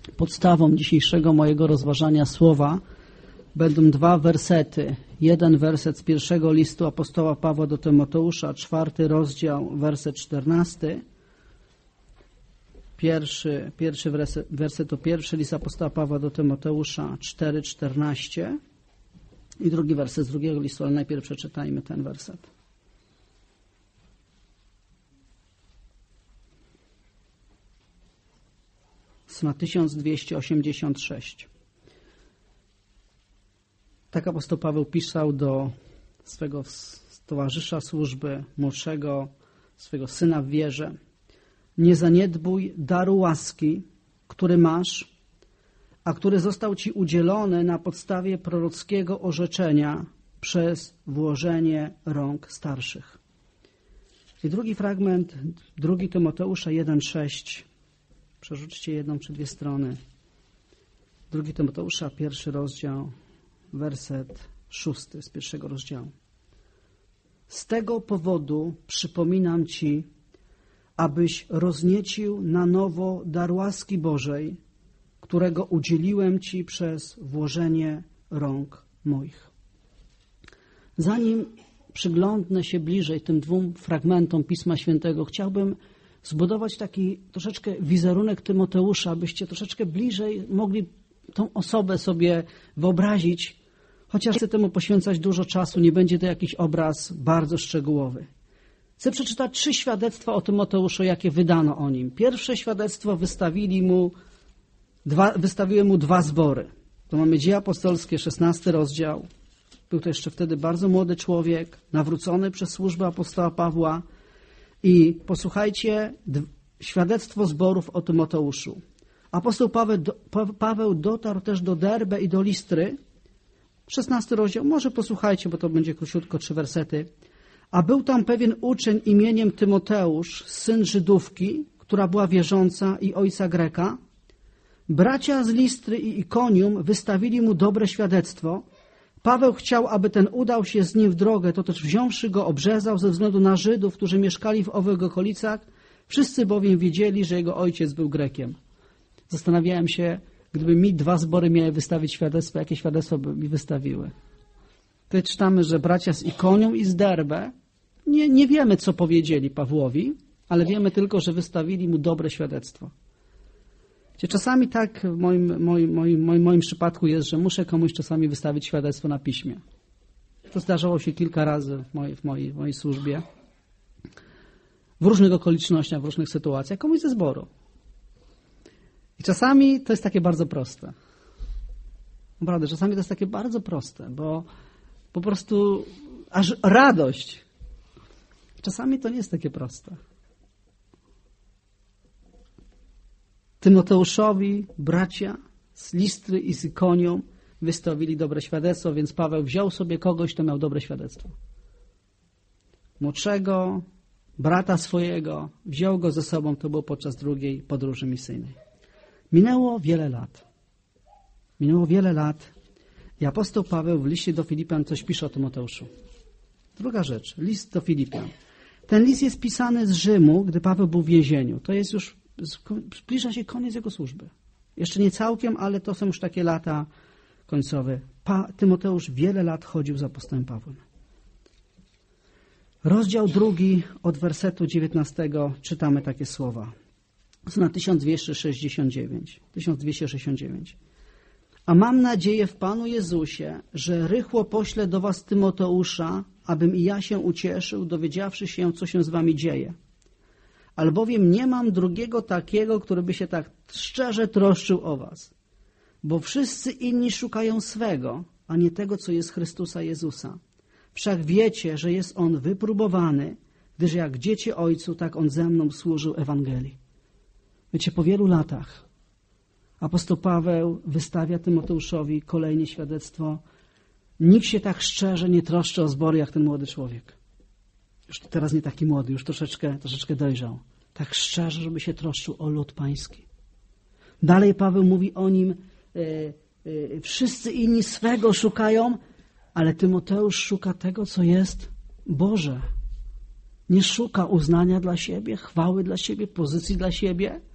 Podstawą dzisiejszego mojego rozważania słowa będą 2 wersety. Jeden werset z pierwszego listu apostoła Pawła do Tymoteusza, 4 rozdział, werset 14. Pierwszy werset to pierwszy list apostoła Pawła do Tymoteusza 4:14 i drugi werset z drugiego listu, ale najpierw przeczytajmy ten werset. Na 1286. Tak apostoł Paweł pisał do swego towarzysza służby, młodszego, swego syna w wierze. Nie zaniedbuj daru łaski, który masz, a który został ci udzielony na podstawie prorockiego orzeczenia przez włożenie rąk starszych. I drugi fragment, 2 Tymoteusza 1:6. Przerzućcie 1 czy 2 strony. 2 Tymoteusza, 1 rozdział, werset 6 z 1 rozdziału. Z tego powodu przypominam ci, abyś rozniecił na nowo dar łaski Bożej, którego udzieliłem ci przez włożenie rąk moich. Zanim przyglądnę się bliżej tym 2 fragmentom Pisma Świętego, chciałbym zbudować taki troszeczkę wizerunek Tymoteusza, abyście troszeczkę bliżej mogli tą osobę sobie wyobrazić, chociaż chcę temu poświęcać dużo czasu, nie będzie to jakiś obraz bardzo szczegółowy. Chcę przeczytać 3 świadectwa o Tymoteuszu, jakie wydano o nim. Pierwsze świadectwo wystawiły mu 2 zbory. To mamy Dzieje Apostolskie, 16 rozdział. Był to jeszcze wtedy bardzo młody człowiek, nawrócony przez służbę apostoła Pawła. I posłuchajcie, świadectwo zborów o Tymoteuszu. Apostoł Paweł dotarł też do Derbe i do Listry. 16 rozdział, może posłuchajcie, bo to będzie króciutko, 3 wersety. A był tam pewien uczeń imieniem Tymoteusz, syn Żydówki, która była wierząca i ojca Greka. Bracia z Listry i Ikonium wystawili mu dobre świadectwo. Paweł chciał, aby ten udał się z nim w drogę, to też wziąwszy go obrzezał ze względu na Żydów, którzy mieszkali w owych okolicach. Wszyscy bowiem wiedzieli, że jego ojciec był Grekiem. Zastanawiałem się, gdyby mi 2 zbory miały wystawić świadectwo, jakie świadectwo by mi wystawiły. Tutaj czytamy, że bracia z Ikonium i z Derbe, nie wiemy, co powiedzieli Pawłowi, ale wiemy tylko, że wystawili mu dobre świadectwo. Czasami tak w moim przypadku jest, że muszę komuś czasami wystawić świadectwo na piśmie. To zdarzało się kilka razy w mojej służbie. W różnych okolicznościach, w różnych sytuacjach, komuś ze zboru. I czasami to jest takie bardzo proste. Naprawdę, czasami to jest takie bardzo proste, bo po prostu aż radość. Czasami to nie jest takie proste. Tymoteuszowi bracia z Listry i z Ikonium wystawili dobre świadectwo, więc Paweł wziął sobie kogoś, kto miał dobre świadectwo. Młodszego, brata swojego, wziął go ze sobą, to było podczas drugiej podróży misyjnej. Minęło wiele lat i apostoł Paweł w liście do Filipian coś pisze o Tymoteuszu. Druga rzecz, list do Filipian. Ten list jest pisany z Rzymu, gdy Paweł był w więzieniu. To jest już, zbliża się koniec jego służby. Jeszcze nie całkiem, ale to są już takie lata końcowe. Tymoteusz wiele lat chodził za apostołem Pawłem. Rozdział 2 od wersetu 19 czytamy takie słowa. Na 1269. A mam nadzieję w Panu Jezusie, że rychło poślę do was Tymoteusza, abym i ja się ucieszył, dowiedziawszy się, co się z wami dzieje. Albowiem nie mam drugiego takiego, który by się tak szczerze troszczył o was. Bo wszyscy inni szukają swego, a nie tego, co jest Chrystusa Jezusa. Wszak wiecie, że jest On wypróbowany, gdyż jak dziecię Ojcu, tak On ze mną służył Ewangelii. Wiecie, po wielu latach apostoł Paweł wystawia Tymoteuszowi kolejne świadectwo. Nikt się tak szczerze nie troszczy o zbory, jak ten młody człowiek. Już teraz nie taki młody, już troszeczkę dojrzał. Tak szczerze, żeby się troszczył o lud pański. Dalej Paweł mówi o nim, wszyscy inni swego szukają, ale Tymoteusz szuka tego, co jest Boże. Nie szuka uznania dla siebie, chwały dla siebie, pozycji dla siebie,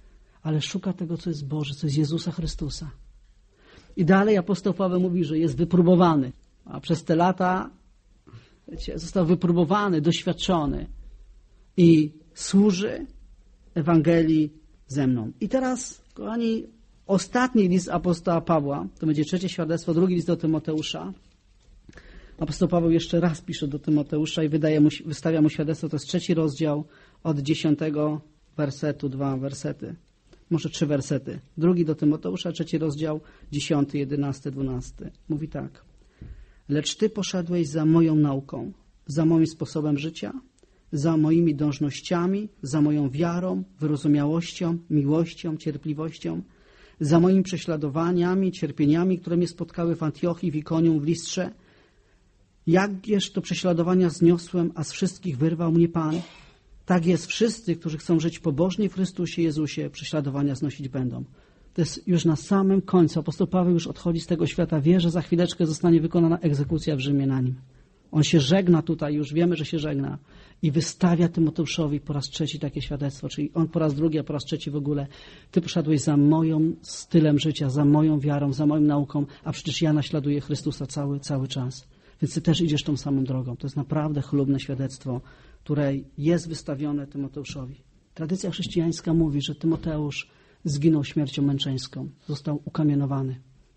ale szuka tego, co jest Boże, co jest Jezusa Chrystusa. I dalej apostoł Paweł mówi, że jest wypróbowany, a przez te lata, wiecie, został wypróbowany, doświadczony i służy Ewangelii ze mną. I teraz, kochani, ostatni list apostoła Pawła, to będzie trzecie świadectwo, drugi list do Tymoteusza. Apostoł Paweł jeszcze raz pisze do Tymoteusza i wystawia mu świadectwo, to jest 3 rozdział od 10 wersetu, 2 wersety, może 3 wersety. Drugi do Tymoteusza, 3 rozdział, 10, 11, 12. Mówi tak. Lecz ty poszedłeś za moją nauką, za moim sposobem życia, za moimi dążnościami, za moją wiarą, wyrozumiałością, miłością, cierpliwością, za moimi prześladowaniami, cierpieniami, które mnie spotkały w Antiochii, w Ikonium, w Listrze. Jakież to prześladowania zniosłem, a z wszystkich wyrwał mnie Pan. Tak jest, wszyscy, którzy chcą żyć pobożnie w Chrystusie Jezusie, prześladowania znosić będą. To jest już na samym końcu. Apostoł Paweł już odchodzi z tego świata. Wie, że za chwileczkę zostanie wykonana egzekucja w Rzymie na nim. On się żegna tutaj, już wiemy, że się żegna. I wystawia Tymoteuszowi po raz 3 takie świadectwo. Czyli on po raz 2, a po raz 3 w ogóle. Ty poszedłeś za moim stylem życia, za moją wiarą, za moją nauką, a przecież ja naśladuję Chrystusa cały czas. Więc ty też idziesz tą samą drogą. To jest naprawdę chlubne świadectwo, które jest wystawione Tymoteuszowi. Tradycja chrześcijańska mówi, że Tymoteusz zginął śmiercią męczeńską. Został ukamienowany.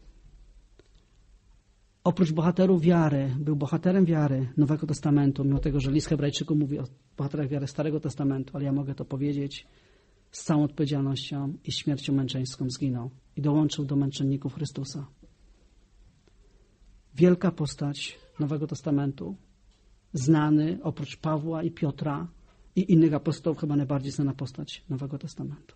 Oprócz bohaterów wiary, był bohaterem wiary Nowego Testamentu, mimo tego, że list Hebrajczyków mówi o bohaterach wiary Starego Testamentu, ale ja mogę to powiedzieć z całą odpowiedzialnością i śmiercią męczeńską zginął i dołączył do męczenników Chrystusa. Wielka postać Nowego Testamentu, znany oprócz Pawła i Piotra i innych apostołów, chyba najbardziej znana postać Nowego Testamentu.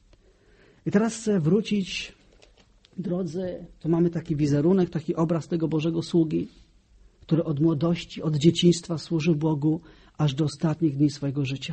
I teraz chcę wrócić, drodzy, to mamy taki wizerunek, taki obraz tego Bożego sługi, który od młodości, od dzieciństwa służył Bogu aż do ostatnich dni swojego życia.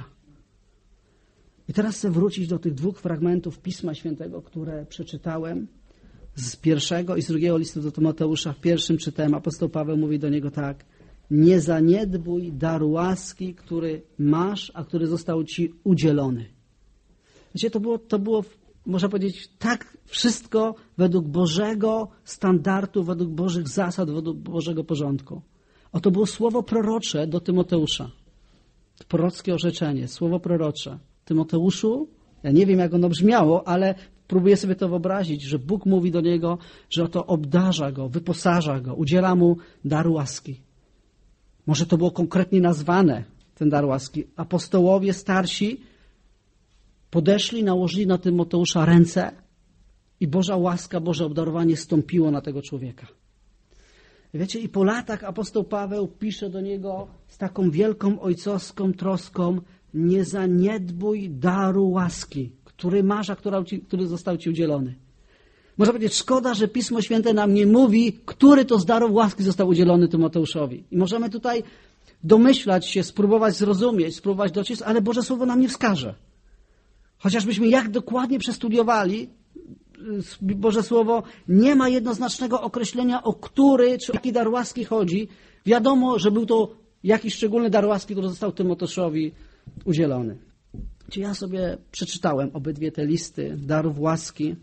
I teraz chcę wrócić do tych 2 fragmentów Pisma Świętego, które przeczytałem z 1 i z 2 listu do Tymoteusza. W pierwszym czytałem, apostoł Paweł mówi do niego tak: nie zaniedbuj daru łaski, który masz, a który został ci udzielony. Wiecie, to było, można powiedzieć, tak wszystko według Bożego standardu, według Bożych zasad, według Bożego porządku. Oto było słowo prorocze do Tymoteusza. Prorockie orzeczenie, słowo prorocze. Tymoteuszu, ja nie wiem, jak ono brzmiało, ale próbuję sobie to wyobrazić, że Bóg mówi do niego, że oto obdarza go, wyposaża go, udziela mu daru łaski. Może to było konkretnie nazwane, ten dar łaski. Apostołowie starsi podeszli, nałożyli na Tymoteusza ręce i Boża łaska, Boże obdarowanie stąpiło na tego człowieka. Wiecie, i po latach apostoł Paweł pisze do niego z taką wielką ojcowską troską: nie zaniedbuj daru łaski, który masz, a który został ci udzielony. Można powiedzieć, szkoda, że Pismo Święte nam nie mówi, który to z darów łaski został udzielony Tymoteuszowi. I możemy tutaj domyślać się, spróbować zrozumieć, spróbować doczytać, ale Boże Słowo nam nie wskaże. Chociażbyśmy jak dokładnie przestudiowali Boże Słowo, nie ma jednoznacznego określenia, o który czy o jaki dar łaski chodzi. Wiadomo, że był to jakiś szczególny dar łaski, który został Tymoteuszowi udzielony. Ja sobie przeczytałem obydwie te listy darów łaski,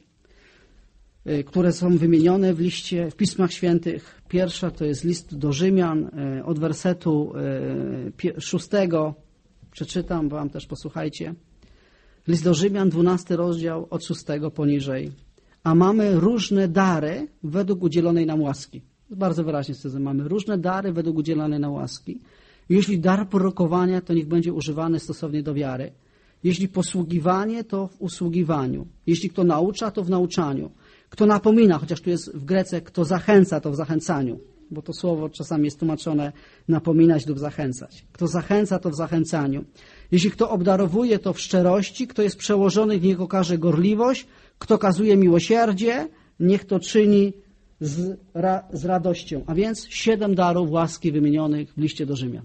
które są wymienione w Pismach Świętych. Pierwsza to jest list do Rzymian, od wersetu 6. Przeczytam wam też, posłuchajcie. List do Rzymian, 12 rozdział, od 6 poniżej. A mamy różne dary według udzielonej nam łaski. Bardzo wyraźnie stwierdzę, mamy różne dary według udzielonej nam łaski. Jeśli dar prorokowania, to niech będzie używany stosownie do wiary. Jeśli posługiwanie, to w usługiwaniu. Jeśli kto naucza, to w nauczaniu. Kto napomina, chociaż tu jest w Grece, kto zachęca, to w zachęcaniu. Bo to słowo czasami jest tłumaczone napominać lub zachęcać. Kto zachęca, to w zachęcaniu. Jeśli kto obdarowuje, to w szczerości. Kto jest przełożony, niech okaże gorliwość. Kto kazuje miłosierdzie, niech to czyni z radością. A więc 7 darów łaski wymienionych w liście do Rzymian.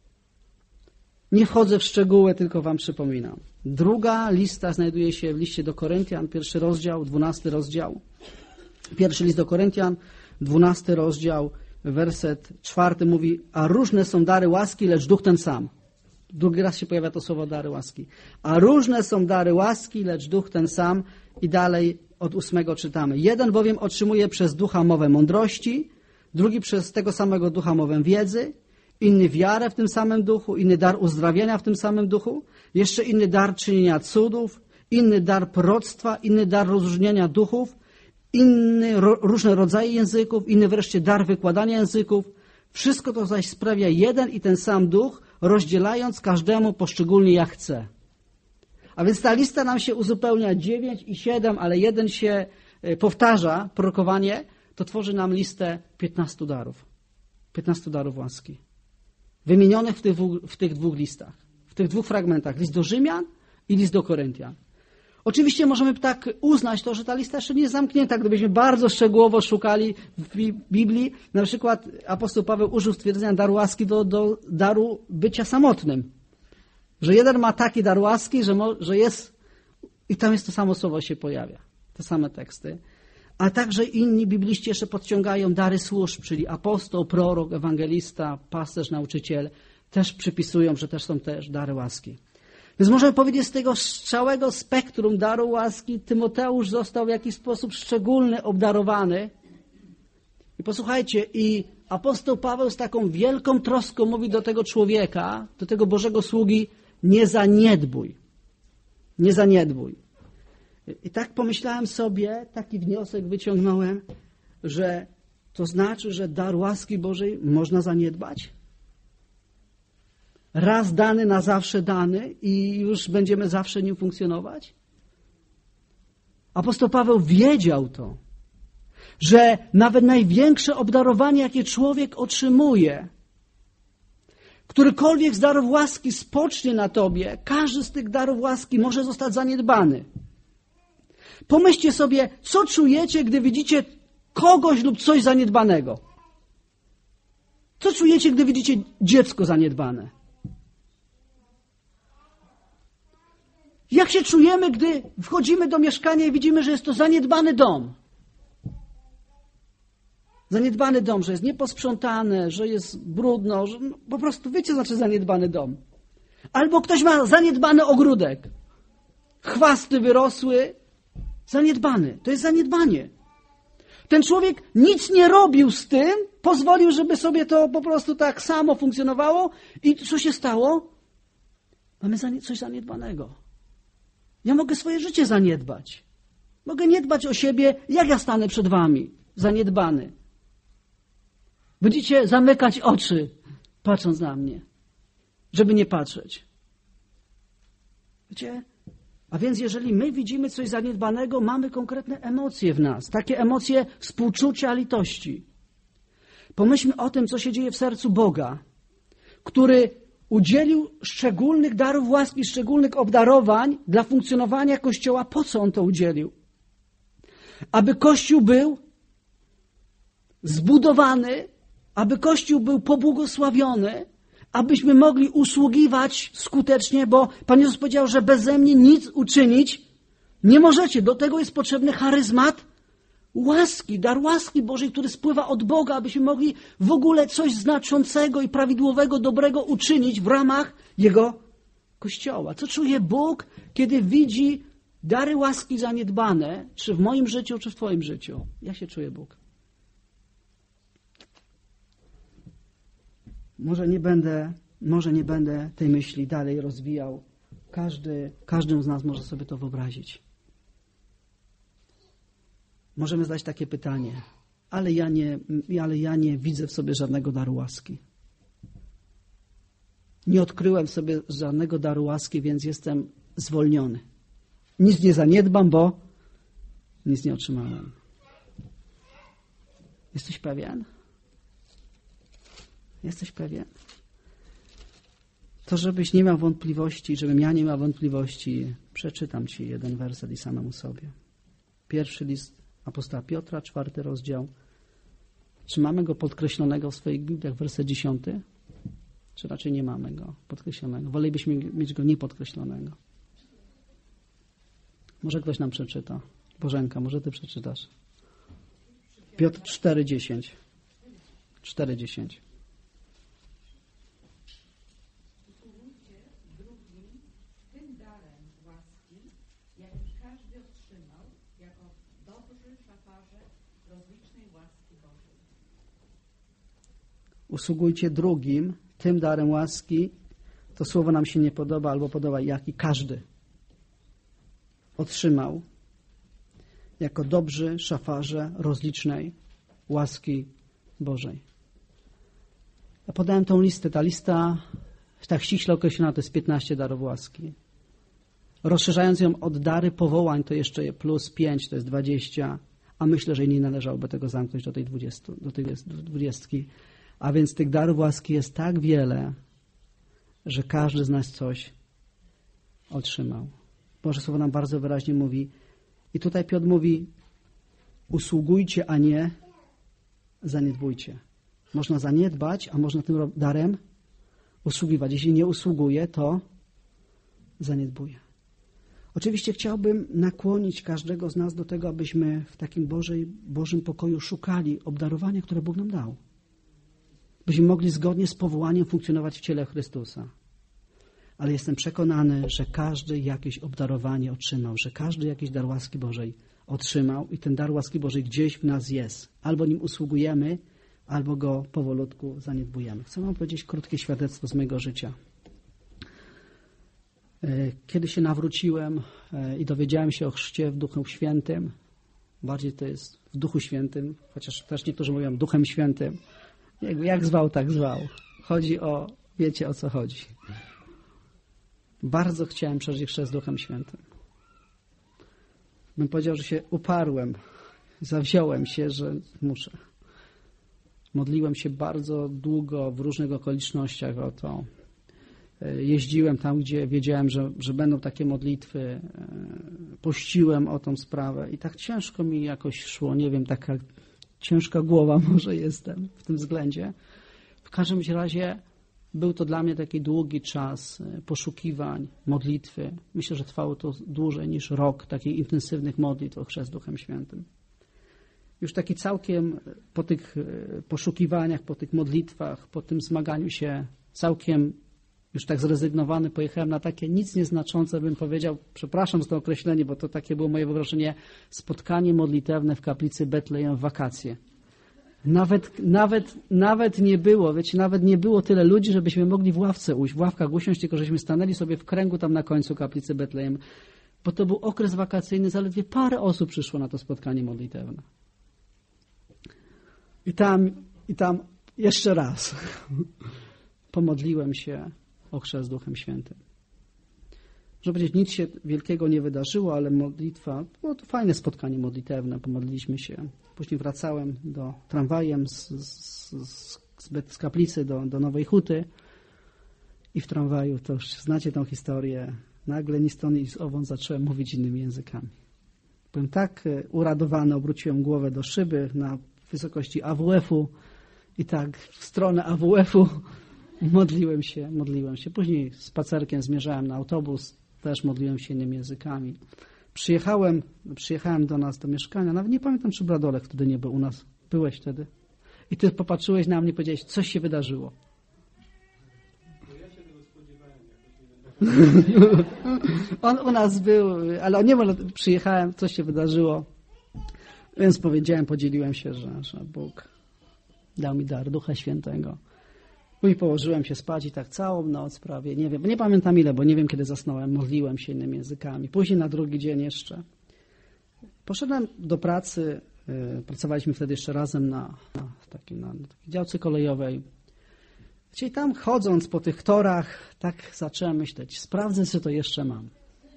Nie wchodzę w szczegóły, tylko wam przypominam. Druga lista znajduje się w liście do Koryntian, 1 rozdział, 12 rozdział. Pierwszy list do Koryntian, 12 rozdział, werset 4 mówi: a różne są dary łaski, lecz duch ten sam. Drugi raz się pojawia to słowo dary łaski. A różne są dary łaski, lecz duch ten sam. I dalej od 8 czytamy. Jeden bowiem otrzymuje przez ducha mowę mądrości, drugi przez tego samego ducha mowę wiedzy, inny wiarę w tym samym duchu, inny dar uzdrawiania w tym samym duchu, jeszcze inny dar czynienia cudów, inny dar proroctwa, inny dar rozróżniania duchów, inny różne rodzaje języków, inny wreszcie dar wykładania języków. Wszystko to zaś sprawia jeden i ten sam duch, rozdzielając każdemu poszczególnie jak chce. A więc ta lista nam się uzupełnia 9 i 7, ale jeden się powtarza, prorokowanie, to tworzy nam listę 15 darów. 15 darów łaski. Wymienionych w tych dwóch listach, w tych dwóch fragmentach. List do Rzymian i list do Koryntian. Oczywiście możemy tak uznać to, że ta lista jeszcze nie jest zamknięta. Gdybyśmy bardzo szczegółowo szukali w Biblii, na przykład apostoł Paweł użył stwierdzenia daru łaski do daru bycia samotnym. Że jeden ma taki dar łaski, że jest, i tam jest to samo słowo się pojawia, te same teksty. A także inni bibliści jeszcze podciągają dary służb, czyli apostoł, prorok, ewangelista, pasterz, nauczyciel. Też przypisują, że też są też dary łaski. Więc możemy powiedzieć, z tego całego spektrum daru łaski Tymoteusz został w jakiś sposób szczególny obdarowany. I posłuchajcie, i apostoł Paweł z taką wielką troską mówi do tego człowieka, do tego Bożego sługi, nie zaniedbuj. Nie zaniedbuj. I tak pomyślałem sobie, taki wniosek wyciągnąłem, że to znaczy, że dar łaski Bożej można zaniedbać? Raz dany, na zawsze dany i już będziemy zawsze nim funkcjonować? Apostoł Paweł wiedział to, że nawet największe obdarowanie, jakie człowiek otrzymuje, którykolwiek z darów łaski spocznie na tobie, każdy z tych darów łaski może zostać zaniedbany. Pomyślcie sobie, co czujecie, gdy widzicie kogoś lub coś zaniedbanego. Co czujecie, gdy widzicie dziecko zaniedbane? Jak się czujemy, gdy wchodzimy do mieszkania i widzimy, że jest to zaniedbany dom? Zaniedbany dom, że jest nieposprzątane, że jest brudno, że po prostu wiecie, co znaczy zaniedbany dom. Albo ktoś ma zaniedbany ogródek. Chwasty wyrosły, zaniedbany. To jest zaniedbanie. Ten człowiek nic nie robił z tym, pozwolił, żeby sobie to po prostu tak samo funkcjonowało i co się stało? Mamy coś zaniedbanego. Ja mogę swoje życie zaniedbać. Mogę nie dbać o siebie, jak ja stanę przed wami, zaniedbany. Będziecie zamykać oczy, patrząc na mnie, żeby nie patrzeć. Wiecie? A więc jeżeli my widzimy coś zaniedbanego, mamy konkretne emocje w nas. Takie emocje współczucia, litości. Pomyślmy o tym, co się dzieje w sercu Boga, który udzielił szczególnych darów łaski, szczególnych obdarowań dla funkcjonowania Kościoła. Po co On to udzielił? Aby Kościół był zbudowany, aby Kościół był pobłogosławiony, abyśmy mogli usługiwać skutecznie, bo Pan Jezus powiedział, że beze mnie nic uczynić nie możecie. Do tego jest potrzebny charyzmat łaski, dar łaski Bożej, który spływa od Boga, abyśmy mogli w ogóle coś znaczącego i prawidłowego, dobrego uczynić w ramach Jego Kościoła. Co czuje Bóg, kiedy widzi dary łaski zaniedbane, czy w moim życiu, czy w Twoim życiu? Jak się czuje Bóg? Może nie będę tej myśli dalej rozwijał. Każdy z nas może sobie to wyobrazić. Możemy zadać takie pytanie, ale ja nie widzę w sobie żadnego daru łaski. Nie odkryłem w sobie żadnego daru łaski, więc jestem zwolniony. Nic nie zaniedbam, bo nic nie otrzymałem. Jesteś pewien? Jesteś pewien? To żebyś nie miał wątpliwości, żebym ja nie miał wątpliwości, przeczytam Ci jeden werset i samemu sobie. Pierwszy list apostoła Piotra, 4 rozdział. Czy mamy go podkreślonego w swoich Bibliach, werset 10? Czy raczej nie mamy go podkreślonego? Wolelibyśmy mieć go niepodkreślonego. Może ktoś nam przeczyta. Bożenka, może Ty przeczytasz. Piotr 4:10. 4:10. Tym darem łaski, jak już każdy otrzymał, Usługujcie drugim tym darem łaski. To słowo nam się nie podoba, albo podoba, jaki każdy otrzymał jako dobrzy szafarze rozlicznej łaski Bożej. Ja podałem tą listę. Ta lista tak ściśle określona to jest 15 darów łaski. Rozszerzając ją od dary powołań, to jeszcze plus 5, to jest 20, a myślę, że nie należałoby tego zamknąć do tej 20. A więc tych darów łaski jest tak wiele, że każdy z nas coś otrzymał. Boże Słowo nam bardzo wyraźnie mówi. I tutaj Piotr mówi, usługujcie, a nie zaniedbujcie. Można zaniedbać, a można tym darem usługiwać. Jeśli nie usługuje, to zaniedbuje. Oczywiście chciałbym nakłonić każdego z nas do tego, abyśmy w takim Bożym pokoju szukali obdarowania, które Bóg nam dał. Byśmy mogli zgodnie z powołaniem funkcjonować w ciele Chrystusa. Ale jestem przekonany, że każdy jakieś obdarowanie otrzymał, że każdy jakiś dar łaski Bożej otrzymał i ten dar łaski Bożej gdzieś w nas jest. Albo nim usługujemy, albo go powolutku zaniedbujemy. Chcę wam powiedzieć krótkie świadectwo z mojego życia. Kiedy się nawróciłem i dowiedziałem się o chrzcie w Duchu Świętym, bardziej to jest w Duchu Świętym, chociaż też niektórzy mówią Duchem Świętym. Jak zwał, tak zwał. Chodzi o, wiecie o co chodzi. Bardzo chciałem przeżyć chrzest Duchem Świętym. Bym powiedział, że się uparłem, zawziąłem się, że muszę. Modliłem się bardzo długo w różnych okolicznościach o to. Jeździłem tam, gdzie wiedziałem, że będą takie modlitwy. Pościłem o tą sprawę i tak ciężko mi jakoś szło. Nie wiem, taka ciężka głowa może jestem w tym względzie. W każdym razie był to dla mnie taki długi czas poszukiwań, modlitwy. Myślę, że trwało to dłużej niż rok takich intensywnych modlitw o chrzest Duchem Świętym. Już taki całkiem po tych poszukiwaniach, po tych modlitwach, po tym zmaganiu się całkiem już tak zrezygnowany, pojechałem na takie nic nieznaczące, bym powiedział, przepraszam za to określenie, bo to takie było moje wyobrażenie, spotkanie modlitewne w kaplicy Betlejem w wakacje. Nawet nie było, wiecie, nawet nie było tyle ludzi, żebyśmy mogli w ławkach usiąść, tylko żeśmy stanęli sobie w kręgu tam na końcu kaplicy Betlejem, bo to był okres wakacyjny, zaledwie parę osób przyszło na to spotkanie modlitewne. I tam jeszcze raz pomodliłem się o chrzest Duchem Świętym. Można powiedzieć, nic się wielkiego nie wydarzyło, ale modlitwa, było to fajne spotkanie modlitewne, pomodliliśmy się. Później wracałem tramwajem z kaplicy do Nowej Huty i w tramwaju, to już znacie tą historię, nagle ni stąd ni zowąd zacząłem mówić innymi językami. Byłem tak uradowany, obróciłem głowę do szyby na wysokości AWF-u i tak w stronę AWF-u modliłem się. Później spacerkiem zmierzałem na autobus, też modliłem się innymi językami. Przyjechałem do nas do mieszkania, nawet nie pamiętam, czy Bradolek wtedy nie był u nas. Byłeś wtedy. I ty popatrzyłeś na mnie i powiedziałeś, coś się wydarzyło. Ja się tego spodziewałem. On u nas był, ale nie przyjechałem, coś się wydarzyło. Więc podzieliłem się, że Bóg dał mi dar Ducha Świętego. Później położyłem się spać i tak całą noc prawie, nie pamiętam ile, bo nie wiem kiedy zasnąłem, modliłem się innymi językami. Później na drugi dzień jeszcze. Poszedłem do pracy, pracowaliśmy wtedy jeszcze razem na takiej działce kolejowej. Czyli tam chodząc po tych torach, tak zacząłem myśleć, sprawdzę, czy to jeszcze mam.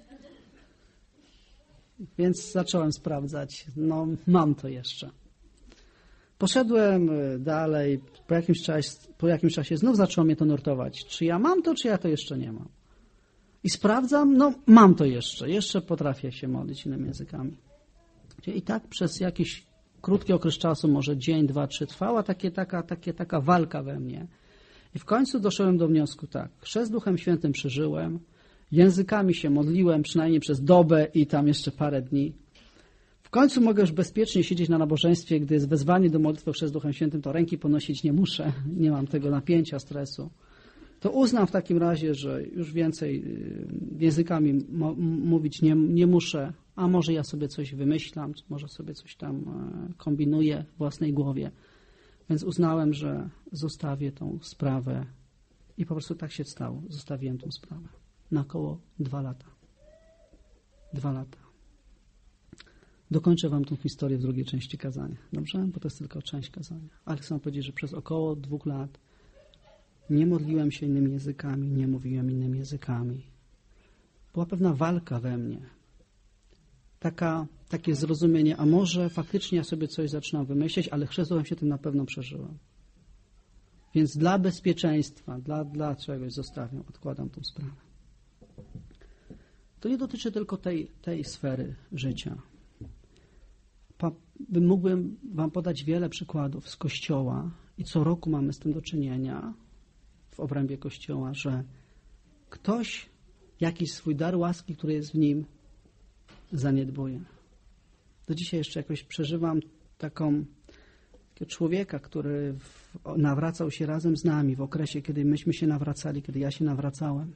Więc zacząłem sprawdzać, mam to jeszcze. Poszedłem dalej, po jakimś czasie znów zaczęło mnie to nurtować. Czy ja mam to, czy ja to jeszcze nie mam? I sprawdzam, mam to jeszcze potrafię się modlić innymi językami. I tak przez jakiś krótki okres czasu, może dzień, 2, 3 trwała taka walka we mnie. I w końcu doszedłem do wniosku tak, chrzest Duchem Świętym przeżyłem, językami się modliłem przynajmniej przez dobę i tam jeszcze parę dni. W końcu mogę już bezpiecznie siedzieć na nabożeństwie, gdy jest wezwanie do modlitwy chrzest Duchem Świętym, to ręki ponosić nie muszę, nie mam tego napięcia, stresu. To uznam w takim razie, że już więcej językami mówić nie muszę. A może ja sobie coś wymyślam, może sobie coś tam kombinuję w własnej głowie. Więc uznałem, że zostawię tą sprawę i po prostu tak się stało. Zostawiłem tą sprawę na około 2 lata. 2 lata. Dokończę wam tą historię w drugiej części kazania. Dobrze? Bo to jest tylko część kazania. Ale chcę wam powiedzieć, że przez około 2 lat nie modliłem się innymi językami, nie mówiłem innymi językami. Była pewna walka we mnie. Takie zrozumienie, a może faktycznie ja sobie coś zaczynam wymyśleć, ale chrzestłem się tym na pewno przeżyłem. Więc dla bezpieczeństwa, dla czegoś zostawiam, odkładam tą sprawę. To nie dotyczy tylko tej sfery życia. Mógłbym wam podać wiele przykładów z Kościoła i co roku mamy z tym do czynienia w obrębie Kościoła, że ktoś jakiś swój dar łaski, który jest w nim, zaniedbuje. Do dzisiaj jeszcze jakoś przeżywam takiego człowieka, który nawracał się razem z nami w okresie, kiedy myśmy się nawracali, kiedy ja się nawracałem.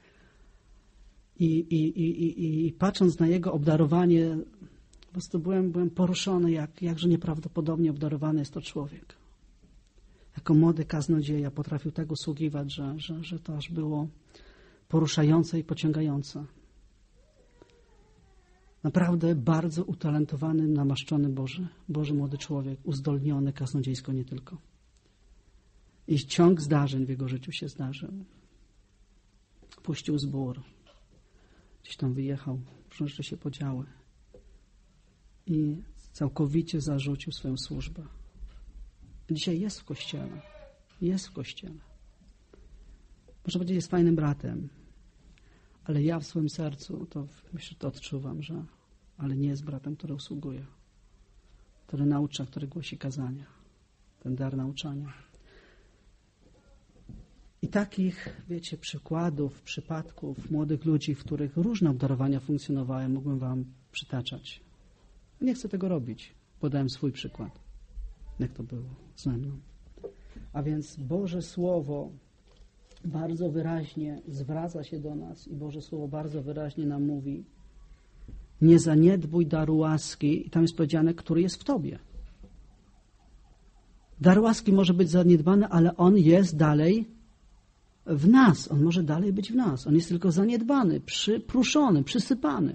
I patrząc na jego obdarowanie, po prostu byłem poruszony, jakże nieprawdopodobnie obdarowany jest to człowiek. Jako młody kaznodzieja potrafił tak usługiwać, że to aż było poruszające i pociągające. Naprawdę bardzo utalentowany, namaszczony Boży młody człowiek, uzdolniony kaznodziejsko nie tylko. I ciąg zdarzeń w jego życiu się zdarzył. Puścił zbór. Gdzieś tam wyjechał, rzeczy się podziały. I całkowicie zarzucił swoją służbę. Dzisiaj jest w Kościele. Jest w Kościele. Można powiedzieć, jest fajnym bratem. Ale ja w swoim sercu to myślę, to odczuwam, ale nie jest bratem, który usługuje. Który naucza, który głosi kazania. Ten dar nauczania. I takich, wiecie, przykładów, przypadków młodych ludzi, w których różne obdarowania funkcjonowały, mógłbym wam przytaczać. Nie chcę tego robić. Podałem swój przykład. Jak to było ze mną. A więc Boże Słowo bardzo wyraźnie zwraca się do nas i Boże Słowo bardzo wyraźnie nam mówi: nie zaniedbuj daru łaski, i tam jest powiedziane, który jest w tobie. Dar łaski może być zaniedbany, ale on jest dalej w nas. On może dalej być w nas. On jest tylko zaniedbany, przypruszony, przysypany.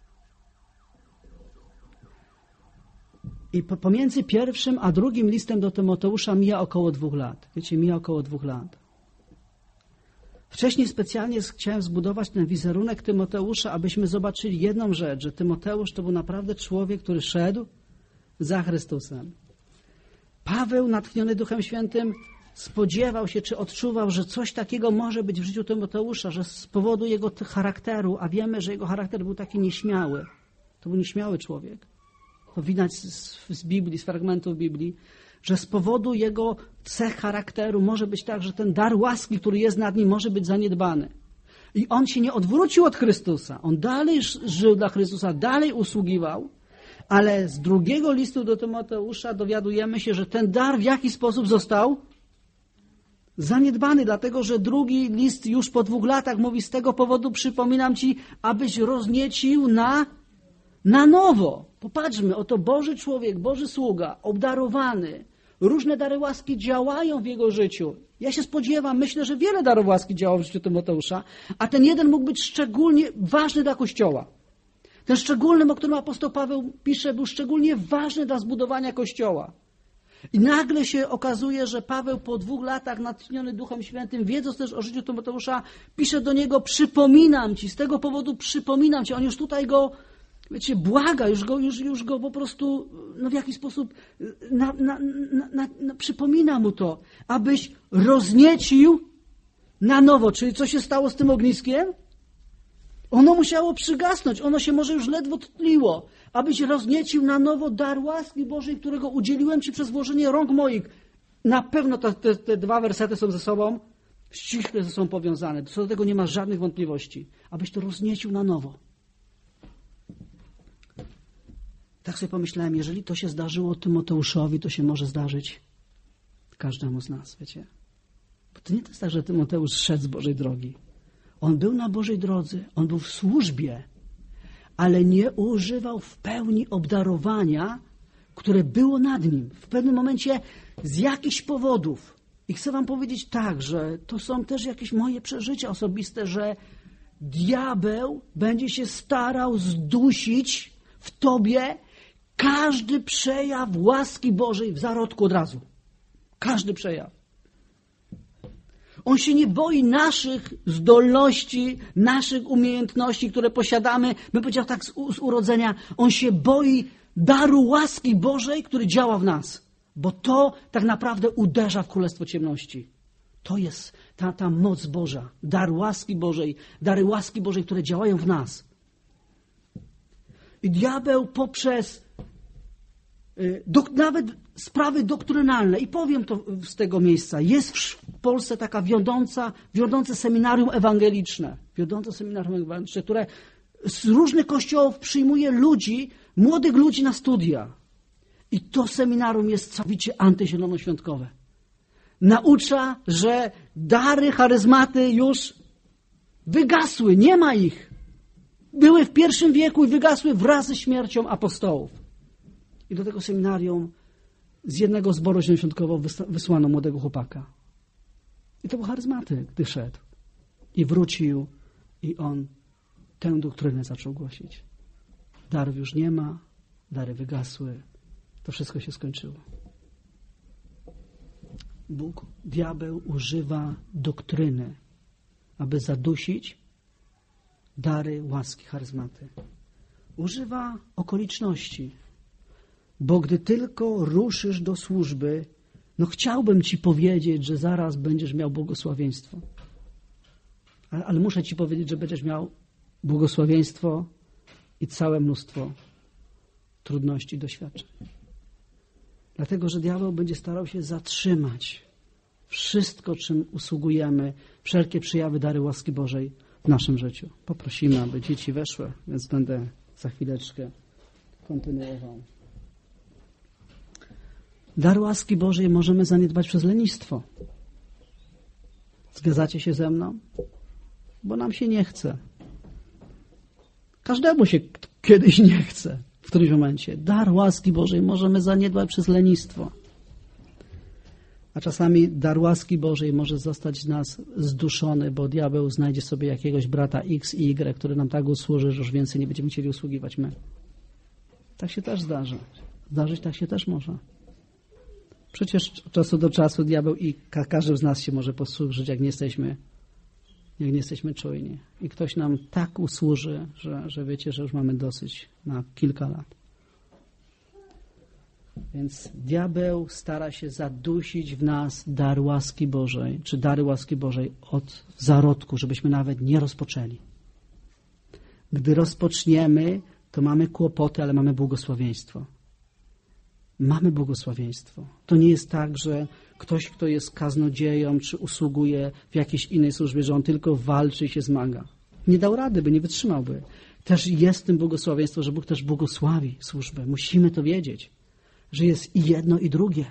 I pomiędzy pierwszym a drugim listem do Tymoteusza mija około 2 lat. Wiecie, mija około 2 lat. Wcześniej specjalnie chciałem zbudować ten wizerunek Tymoteusza, abyśmy zobaczyli jedną rzecz, że Tymoteusz to był naprawdę człowiek, który szedł za Chrystusem. Paweł, natchniony Duchem Świętym, spodziewał się, czy odczuwał, że coś takiego może być w życiu Tymoteusza, że z powodu jego charakteru, a wiemy, że jego charakter był taki nieśmiały. To był nieśmiały człowiek. To widać z Biblii, z fragmentów Biblii, że z powodu jego cech charakteru może być tak, że ten dar łaski, który jest nad nim, może być zaniedbany. I on się nie odwrócił od Chrystusa. On dalej żył dla Chrystusa, dalej usługiwał, ale z drugiego listu do Tymoteusza dowiadujemy się, że ten dar w jaki sposób został zaniedbany, dlatego że drugi list już po 2 latach mówi: z tego powodu przypominam ci, abyś rozniecił na nowo. Popatrzmy, oto Boży człowiek, Boży sługa, obdarowany. Różne dary łaski działają w jego życiu. Ja się spodziewam, myślę, że wiele darów łaski działało w życiu Tymoteusza, a ten jeden mógł być szczególnie ważny dla Kościoła. Ten szczególny, o którym apostoł Paweł pisze, był szczególnie ważny dla zbudowania Kościoła. I nagle się okazuje, że Paweł po 2 latach natchniony Duchem Świętym, wiedząc też o życiu Tymoteusza, pisze do niego: przypominam ci, z tego powodu przypominam ci. On już tutaj go, wiecie, błaga, już go po prostu, w jakiś sposób przypomina mu to, abyś rozniecił na nowo. Czyli co się stało z tym ogniskiem? Ono musiało przygasnąć, ono się może już ledwo tliło. Abyś rozniecił na nowo dar łaski Bożej, którego udzieliłem ci przez włożenie rąk moich. Na pewno te 2 wersety są ze sobą ściśle ze sobą powiązane. Co do tego nie ma żadnych wątpliwości. Abyś to rozniecił na nowo. Tak sobie pomyślałem, jeżeli to się zdarzyło Tymoteuszowi, to się może zdarzyć każdemu z nas, wiecie. Bo to nie jest tak, że Tymoteusz szedł z Bożej drogi. On był na Bożej drodze, on był w służbie, ale nie używał w pełni obdarowania, które było nad nim. W pewnym momencie z jakichś powodów. I chcę wam powiedzieć tak, że to są też jakieś moje przeżycia osobiste, że diabeł będzie się starał zdusić w tobie każdy przejaw łaski Bożej w zarodku od razu. Każdy przejaw. On się nie boi naszych zdolności, naszych umiejętności, które posiadamy. My powiedział tak z urodzenia. On się boi daru łaski Bożej, który działa w nas. Bo to tak naprawdę uderza w królestwo ciemności. To jest ta moc Boża. Dar łaski Bożej. Dary łaski Bożej, które działają w nas. I diabeł poprzez nawet sprawy doktrynalne, i powiem to z tego miejsca, jest w Polsce taka wiodące seminarium ewangeliczne, które z różnych kościołów przyjmuje ludzi, młodych ludzi na studia. I to seminarium jest całkowicie antysielonoświątkowe. Naucza, że dary, charyzmaty już wygasły, nie ma ich. Były w I wieku i wygasły wraz ze śmiercią apostołów. I do tego seminarium z jednego zboru zielonoświątkowego wysłano młodego chłopaka. I to był charyzmatyk, gdy szedł. I wrócił i on tę doktrynę zaczął głosić. Darów już nie ma, dary wygasły. To wszystko się skończyło. Diabeł używa doktryny, aby zadusić dary łaski, charyzmaty. Używa okoliczności. Bo gdy tylko ruszysz do służby, chciałbym ci powiedzieć, że zaraz będziesz miał błogosławieństwo. Ale muszę ci powiedzieć, że będziesz miał błogosławieństwo i całe mnóstwo trudności, doświadczeń. Dlatego, że diabeł będzie starał się zatrzymać wszystko, czym usługujemy, wszelkie przejawy dary łaski Bożej w naszym życiu. Poprosimy, aby dzieci weszły, więc będę za chwileczkę kontynuował. Dar łaski Bożej możemy zaniedbać przez lenistwo. Zgadzacie się ze mną? Bo nam się nie chce. Każdemu się kiedyś nie chce. W którymś momencie. Dar łaski Bożej możemy zaniedbać przez lenistwo. A czasami dar łaski Bożej może zostać z nas zduszony, bo diabeł znajdzie sobie jakiegoś brata X i Y, który nam tak usłuży, że już więcej nie będziemy chcieli usługiwać my. Tak się też zdarza. Zdarzyć tak się też może. Przecież od czasu do czasu diabeł i każdy z nas się może posłużyć, jak nie jesteśmy czujni. I ktoś nam tak usłuży, że wiecie, że już mamy dosyć na kilka lat. Więc diabeł stara się zadusić w nas dar łaski Bożej, czy dary łaski Bożej od zarodku, żebyśmy nawet nie rozpoczęli. Gdy rozpoczniemy, to mamy kłopoty, ale mamy błogosławieństwo. Mamy błogosławieństwo. To nie jest tak, że ktoś, kto jest kaznodzieją, czy usługuje w jakiejś innej służbie, że on tylko walczy i się zmaga. Nie dał rady, by nie wytrzymałby. Też jest w tym błogosławieństwo, że Bóg też błogosławi służbę. Musimy to wiedzieć, że jest i jedno, i drugie.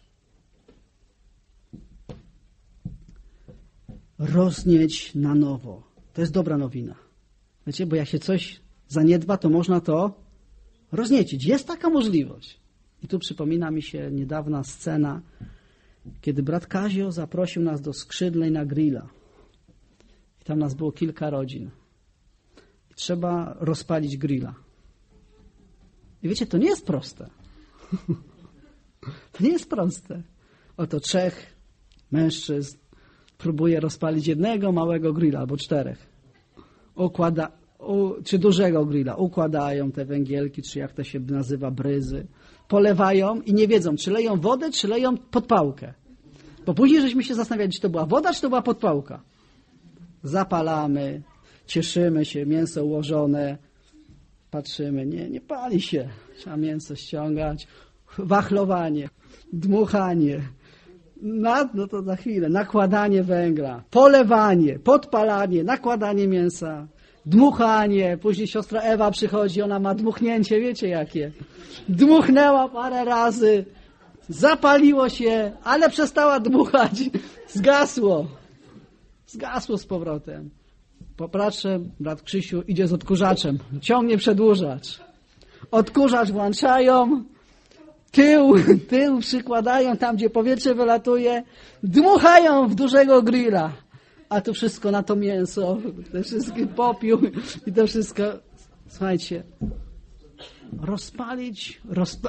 Roznieć na nowo. To jest dobra nowina. Wiecie, bo jak się coś zaniedba, to można to rozniecić. Jest taka możliwość. I tu przypomina mi się niedawna scena, kiedy brat Kazio zaprosił nas do Skrzydlej na grilla. I tam nas było kilka rodzin. I trzeba rozpalić grilla. I wiecie, to nie jest proste. To nie jest proste. Oto 3 mężczyzn próbuje rozpalić jednego małego grilla, albo 4. Czy dużego grilla. Układają te węgielki, czy jak to się nazywa, bryzy. Polewają i nie wiedzą, czy leją wodę, czy leją podpałkę. Bo później żeśmy się zastanawiali, czy to była woda, czy to była podpałka. Zapalamy, cieszymy się, mięso ułożone, patrzymy, nie pali się. Trzeba mięso ściągać, wachlowanie, dmuchanie, no to za chwilę, nakładanie węgla, polewanie, podpalanie, nakładanie mięsa, dmuchanie, później siostra Ewa przychodzi, ona ma dmuchnięcie, wiecie jakie. Dmuchnęła parę razy, zapaliło się, ale przestała dmuchać, zgasło z powrotem. Popatrzę, brat Krzysiu idzie z odkurzaczem, ciągnie przedłużacz. Odkurzacz włączają, tył przykładają tam, gdzie powietrze wylatuje, dmuchają w dużego grilla. A to wszystko na to mięso, te wszystkie popiół i to wszystko. Słuchajcie, rozpalić,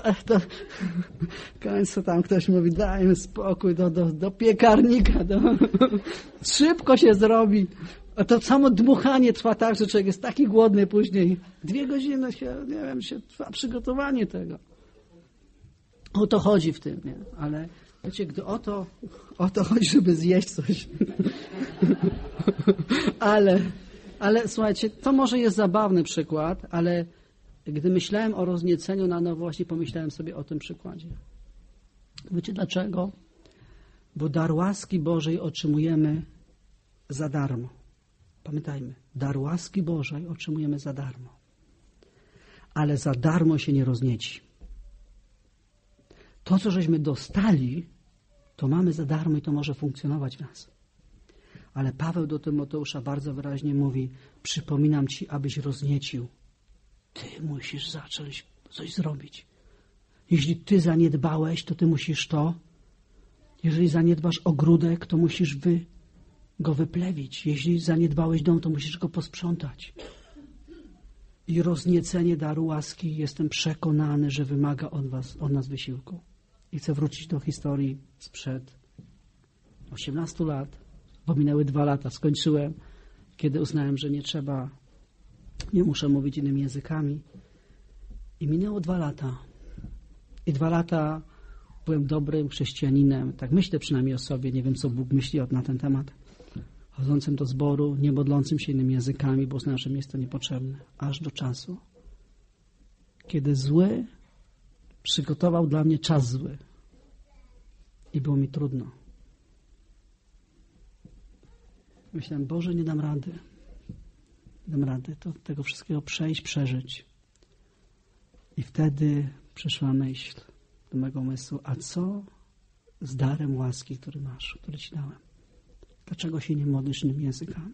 końcu tam ktoś mówi, dajmy spokój, do piekarnika, szybko się zrobi. A to samo dmuchanie trwa tak, że człowiek jest taki głodny później. 2 godziny się trwa przygotowanie tego. O to chodzi w tym, nie? Ale wiecie, gdy o to chodzi, żeby zjeść coś. ale słuchajcie, to może jest zabawny przykład, ale gdy myślałem o roznieceniu na nowo, właśnie pomyślałem sobie o tym przykładzie. Wiecie dlaczego? Bo dar łaski Bożej otrzymujemy za darmo. Pamiętajmy, dar łaski Bożej otrzymujemy za darmo. Ale za darmo się nie roznieci. To, co żeśmy dostali, to mamy za darmo i to może funkcjonować w nas. Ale Paweł do Tymoteusza bardzo wyraźnie mówi, przypominam ci, abyś rozniecił. Ty musisz zacząć coś zrobić. Jeśli ty zaniedbałeś, to ty musisz to. Jeżeli zaniedbasz ogródek, to musisz go wyplewić. Jeśli zaniedbałeś dom, to musisz go posprzątać. I rozniecenie daru łaski, jestem przekonany, że wymaga od nas wysiłku. I chcę wrócić do historii sprzed 18 lat, bo minęły 2 lata. Skończyłem, kiedy uznałem, że nie muszę mówić innymi językami. I minęło 2 lata. I 2 lata byłem dobrym chrześcijaninem. Tak myślę przynajmniej o sobie. Nie wiem, co Bóg myśli na ten temat. Chodzącym do zboru, nie modlącym się innymi językami, bo uznałem, że mi jest to niepotrzebne. Aż do czasu, kiedy zły przygotował dla mnie czas zły. I było mi trudno. Myślałem, Boże, nie dam rady. Nie dam rady tego wszystkiego przejść, przeżyć. I wtedy przyszła myśl do mego umysłu, a co z darem łaski, który masz, który ci dałem? Dlaczego się nie modlisz innymi językami?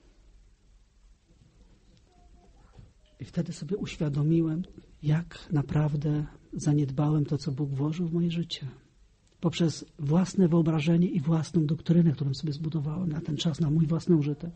I wtedy sobie uświadomiłem, jak naprawdę zaniedbałem to, co Bóg włożył w moje życie. Poprzez własne wyobrażenie i własną doktrynę, którą sobie zbudowałem na ten czas, na mój własny użytek.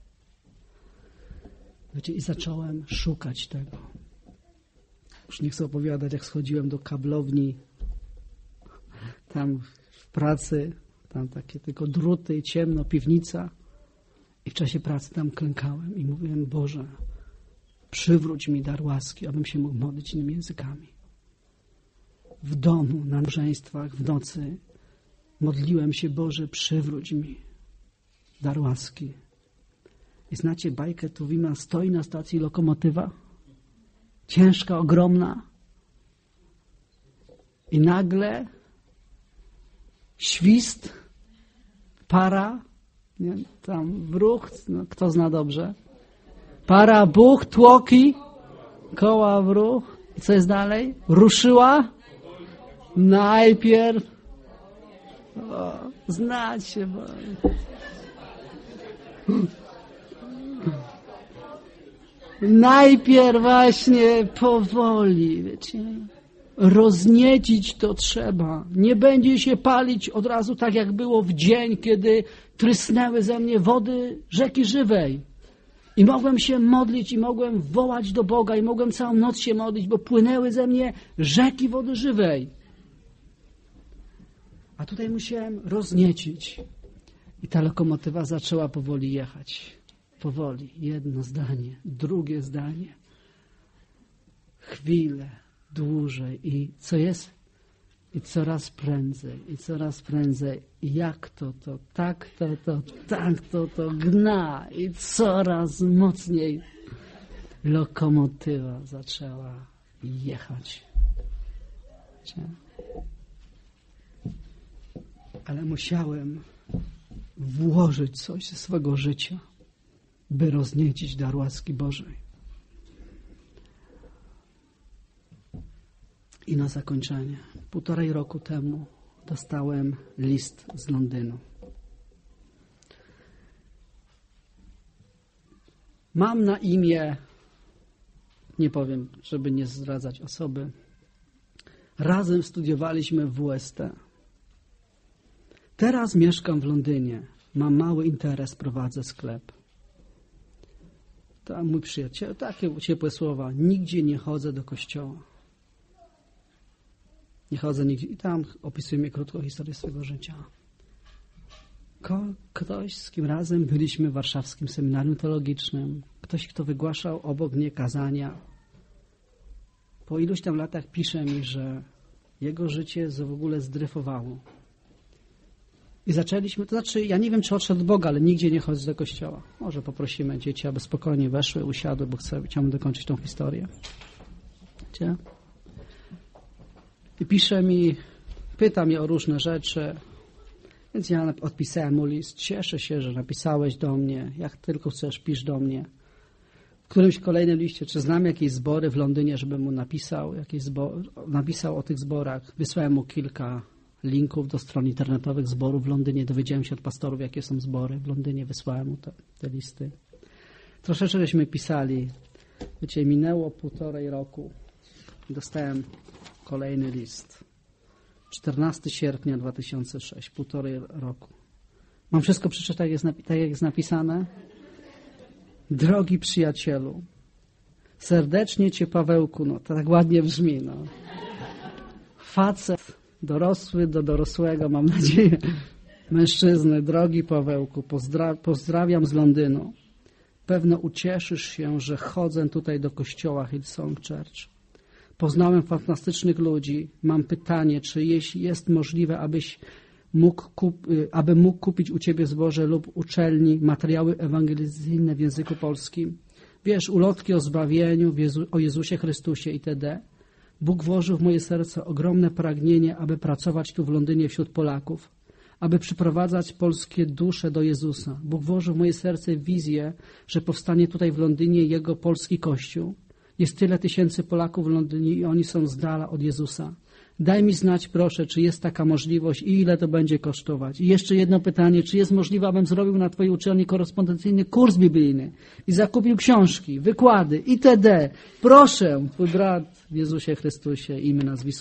Wiecie, i zacząłem szukać tego. Już nie chcę opowiadać, jak schodziłem do kablowni, tam w pracy, tam takie tylko druty, ciemno, piwnica. I w czasie pracy tam klękałem i mówiłem, Boże, przywróć mi dar łaski, abym się mógł modlić innymi językami. W domu, na nabożeństwach, w nocy modliłem się, Boże, przywróć mi dar łaski. I znacie bajkę Tuwima, stoi na stacji lokomotywa, ciężka, ogromna. I nagle świst, para, nie? Tam wróg, no, kto zna dobrze. Para, buch, tłoki, koła w ruch. I co jest dalej? Ruszyła. Najpierw znać się. Najpierw właśnie powoli, wiecie. Rozniecić to trzeba. Nie będzie się palić od razu tak, jak było w dzień, kiedy trysnęły ze mnie wody rzeki żywej. I mogłem się modlić i mogłem wołać do Boga i mogłem całą noc się modlić, bo płynęły ze mnie rzeki wody żywej. A tutaj musiałem rozniecić. I ta lokomotywa zaczęła powoli jechać. Powoli. Jedno zdanie, drugie zdanie. Chwilę, dłużej. I co jest? I coraz prędzej, i coraz prędzej. I jak to, tak to gna. I coraz mocniej lokomotywa zaczęła jechać. Ale musiałem włożyć coś ze swego życia, by rozniecić dar łaski Bożej. I na zakończenie. 1,5 roku temu dostałem list z Londynu. Mam na imię, nie powiem, żeby nie zdradzać osoby, razem studiowaliśmy w WST. Teraz mieszkam w Londynie. Mam mały interes, prowadzę sklep. To mój przyjaciel, takie ciepłe słowa. Nigdzie nie chodzę do kościoła. Nie chodzę nigdzie. I tam opisujemy krótką historię swojego życia. Ktoś, z kim razem byliśmy w warszawskim seminarium teologicznym. Ktoś, kto wygłaszał obok mnie kazania. Po iluś tam latach pisze mi, że jego życie w ogóle zdryfowało. I zaczęliśmy, to znaczy ja nie wiem, czy odszedł od Boga, ale nigdzie nie chodzi do kościoła. Może poprosimy dzieci, aby spokojnie weszły, usiadły, bo chciałbym dokończyć tą historię. Wiecie? I pisze mi, pyta mnie o różne rzeczy, więc ja odpisałem mu list. Cieszę się, że napisałeś do mnie, jak tylko chcesz, pisz do mnie. W którymś kolejnym liście, czy znam jakieś zbory w Londynie, żebym mu napisał o tych zborach. Wysłałem mu kilka linków do stron internetowych zborów w Londynie. Dowiedziałem się od pastorów, jakie są zbory w Londynie. Wysłałem mu te listy. Troszeczkę żeśmy pisali. Wiecie, minęło 1,5 roku. Dostałem kolejny list. 14 sierpnia 2006. 1,5 roku. Mam wszystko przeczytać, tak jak jest napisane? Drogi przyjacielu, serdecznie Cię, Pawełku, no to tak ładnie brzmi, no. Facet, dorosły do dorosłego, mam nadzieję, mężczyzny, drogi Pawełku, pozdrawiam z Londynu. Pewno ucieszysz się, że chodzę tutaj do kościoła Hillsong Church. Poznałem fantastycznych ludzi. Mam pytanie, czy jeśli jest możliwe, abym mógł kupić u Ciebie zboże lub uczelni materiały ewangelizacyjne w języku polskim. Wiesz, ulotki o zbawieniu, o Jezusie Chrystusie itd. Bóg włożył w moje serce ogromne pragnienie, aby pracować tu w Londynie wśród Polaków, aby przyprowadzać polskie dusze do Jezusa. Bóg włożył w moje serce wizję, że powstanie tutaj w Londynie Jego polski kościół. Jest tyle tysięcy Polaków w Londynie i oni są z dala od Jezusa. Daj mi znać, proszę, czy jest taka możliwość i ile to będzie kosztować. I jeszcze jedno pytanie, czy jest możliwe, abym zrobił na Twojej uczelni korespondencyjny kurs biblijny i zakupił książki, wykłady itd. Proszę, Twój brat w Jezusie Chrystusie, imię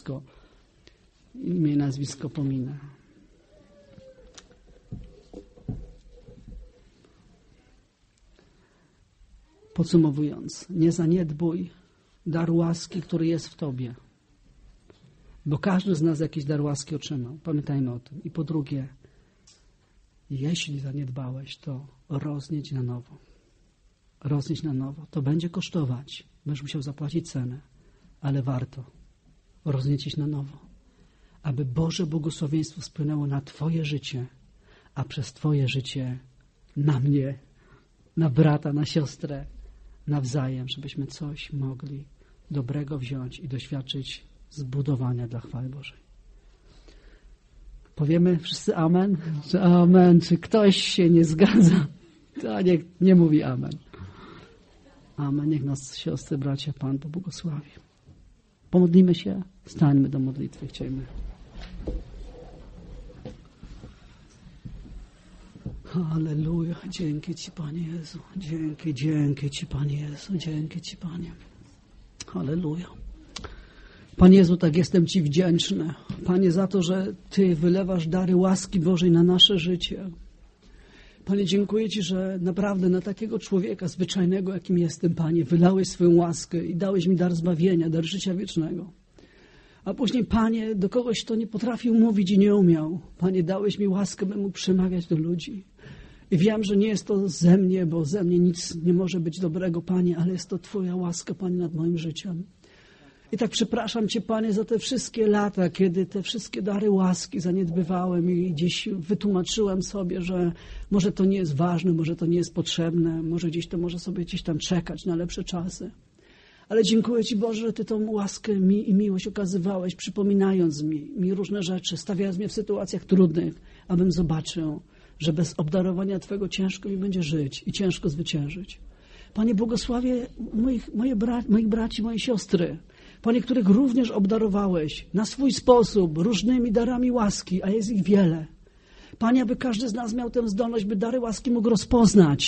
i nazwisko pominę. Podsumowując, nie zaniedbuj daru łaski, który jest w Tobie. Bo każdy z nas jakiś dar łaski otrzymał. Pamiętajmy o tym. I po drugie, jeśli zaniedbałeś, to roznieść na nowo. Roznieść na nowo. To będzie kosztować. Będziesz musiał zapłacić cenę. Ale warto rozniecić na nowo. Aby Boże błogosławieństwo spłynęło na Twoje życie, a przez Twoje życie na mnie, na brata, na siostrę, nawzajem, żebyśmy coś mogli dobrego wziąć i doświadczyć zbudowania dla chwały Bożej. Powiemy wszyscy amen? Czy amen? Czy ktoś się nie zgadza? To nie mówi amen. Amen. Niech nas, siostry, bracia, Pan pobłogosławi. Pomodlimy się. Stańmy do modlitwy. Chciejmy. Halleluja. Dzięki Ci, Panie Jezu. Dzięki Ci, Panie Jezu. Dzięki Ci, Panie. Halleluja. Panie Jezu, tak jestem Ci wdzięczny. Panie, za to, że Ty wylewasz dary łaski Bożej na nasze życie. Panie, dziękuję Ci, że naprawdę na takiego człowieka zwyczajnego, jakim jestem, Panie, wylałeś swoją łaskę i dałeś mi dar zbawienia, dar życia wiecznego. A później, Panie, do kogoś, kto nie potrafił mówić i nie umiał, Panie, dałeś mi łaskę, by mógł przemawiać do ludzi. I wiem, że nie jest to ze mnie, bo ze mnie nic nie może być dobrego, Panie, ale jest to Twoja łaska, Panie, nad moim życiem. I tak przepraszam Cię, Panie, za te wszystkie lata, kiedy te wszystkie dary łaski zaniedbywałem i gdzieś wytłumaczyłem sobie, że może to nie jest ważne, może to nie jest potrzebne, może gdzieś to może sobie gdzieś tam czekać na lepsze czasy. Ale dziękuję Ci, Boże, że Ty tą łaskę mi i miłość okazywałeś, przypominając mi różne rzeczy, stawiając mnie w sytuacjach trudnych, abym zobaczył, że bez obdarowania Twego ciężko mi będzie żyć i ciężko zwyciężyć. Panie, błogosławię moich braci, moje siostry, Panie, których również obdarowałeś na swój sposób, różnymi darami łaski, a jest ich wiele. Panie, aby każdy z nas miał tę zdolność, by dary łaski mógł rozpoznać.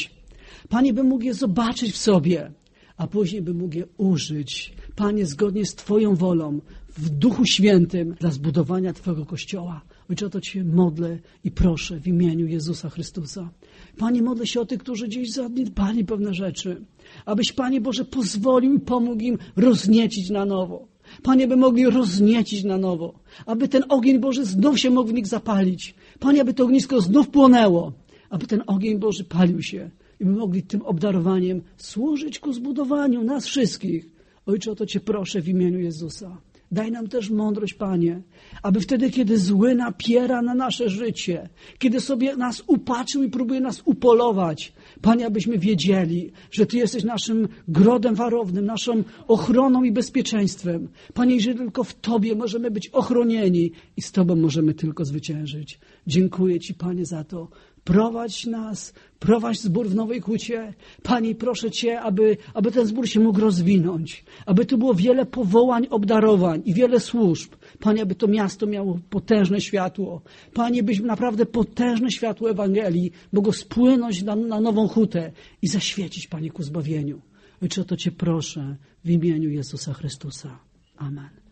Panie, bym mógł je zobaczyć w sobie, a później bym mógł je użyć, Panie, zgodnie z Twoją wolą, w Duchu Świętym, dla zbudowania Twojego Kościoła. Ojcze, o to Cię modlę i proszę w imieniu Jezusa Chrystusa. Panie, modlę się o tych, którzy gdzieś zaniedbali pewne rzeczy, abyś, Panie Boże, pozwolił i pomógł im rozniecić na nowo. Panie, by mogli rozniecić na nowo, aby ten ogień Boży znów się mógł w nich zapalić. Panie, aby to ognisko znów płonęło, aby ten ogień Boży palił się i by mogli tym obdarowaniem służyć ku zbudowaniu nas wszystkich. Ojcze, o to Cię proszę w imieniu Jezusa. Daj nam też mądrość, Panie, aby wtedy, kiedy zły napiera na nasze życie, kiedy sobie nas upatrzył i próbuje nas upolować, Panie, abyśmy wiedzieli, że Ty jesteś naszym grodem warownym, naszą ochroną i bezpieczeństwem. Panie, że tylko w Tobie możemy być ochronieni i z Tobą możemy tylko zwyciężyć. Dziękuję Ci, Panie, za to. Prowadź nas, prowadź zbór w Nowej Hucie. Panie, proszę Cię, aby ten zbór się mógł rozwinąć, aby tu było wiele powołań, obdarowań i wiele służb. Panie, aby to miasto miało potężne światło. Panie, byśmy naprawdę potężne światło Ewangelii mogło spłynąć na Nową Hutę i zaświecić, Panie, ku zbawieniu. Ojcze, o to Cię proszę w imieniu Jezusa Chrystusa. Amen.